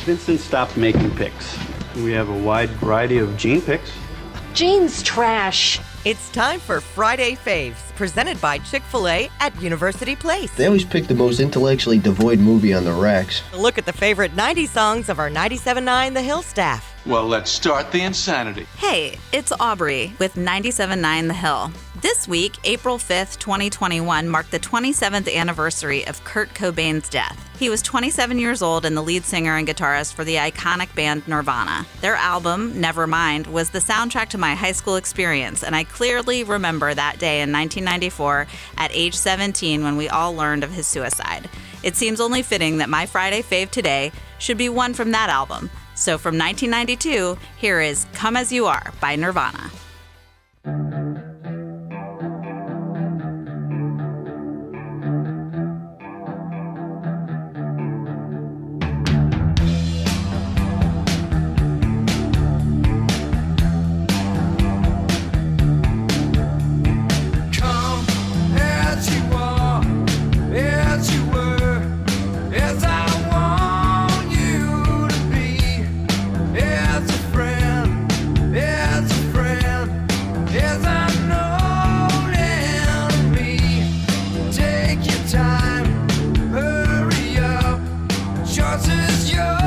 Vincent stopped making picks. We have a wide variety of Gene picks. Gene's trash. It's time for Friday Faves, presented by Chick-fil-A at University Place. They always pick the most intellectually devoid movie on the racks. Look at the favorite 90s songs of our 97.9 The Hill staff. Well, let's start the insanity. Hey, it's Aubrey with 97.9 The Hill. This week, April 5th, 2021, marked the 27th anniversary of Kurt Cobain's death. He was 27 years old and the lead singer and guitarist for the iconic band Nirvana. Their album, Nevermind, was the soundtrack to my high school experience, and I clearly remember that day in 1994 at age 17 when we all learned of his suicide. It seems only fitting that my Friday fave today should be one from that album. So from 1992, here is Come As You Are by Nirvana. Yours is yours.